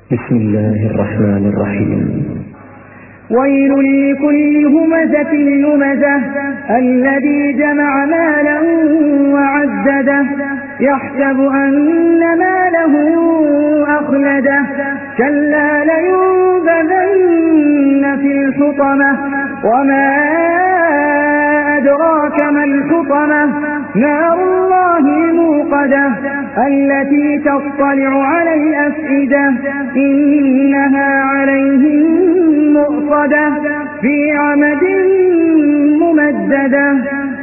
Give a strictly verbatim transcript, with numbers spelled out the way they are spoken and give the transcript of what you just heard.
بسم الله الرحمن الرحيم. ويل لكل همزة لمزة الذي جمع مالا وعدده يحسب أن ماله أخلده كلا لينبذن في الحطمة وما أدراك ما الحطمة نار الله الموقدة التي تطلع على الأفئدة إنها عليهم مؤصدة في عمد ممددة.